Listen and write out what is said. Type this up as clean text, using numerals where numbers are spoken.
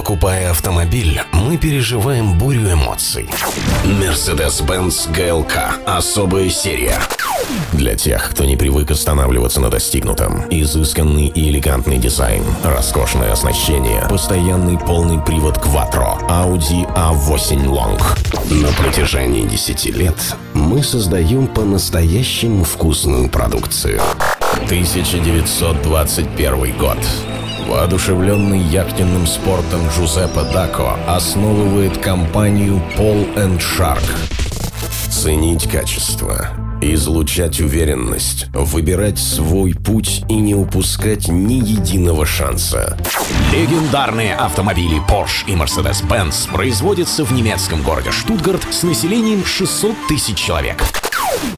Покупая автомобиль, мы переживаем бурю эмоций. Mercedes-Benz GLK – особая серия. Для тех, кто не привык останавливаться на достигнутом. Изысканный и элегантный дизайн, роскошное оснащение, постоянный полный привод Quattro, Audi A8 Long. На протяжении 10 лет мы создаем по-настоящему вкусную продукцию. 1921 год. Воодушевленный яхтенным спортом Джузеппе Дако основывает компанию Paul & Shark. Ценить качество, излучать уверенность, выбирать свой путь и не упускать ни единого шанса. Легендарные автомобили Porsche и Mercedes-Benz производятся в немецком городе Штутгарт с населением 600 тысяч человек.